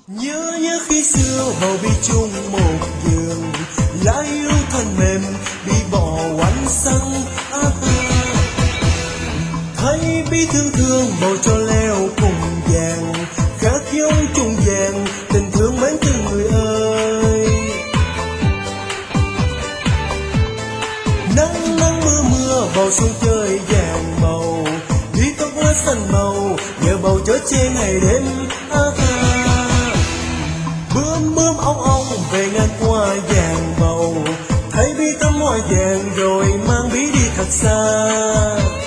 Nhớ khi xưa bầu bi chung một giường, lá yêu thân mềm bị bỏ oán xăng. Thấy bi thương thương bầu cho leo cùng vàng, khát giống chung vàng tình thương mến thương người ơi. Nắng nắng mưa mưa bầu xuân chơi vàng màu, đi tóc lá xanh màu nhờ bầu chở che ngày đêm. Bướm bướm ong ong về ngang qua vàng bầu, thấy bi tắm hoa vàng rồi mang bí đi thật xa.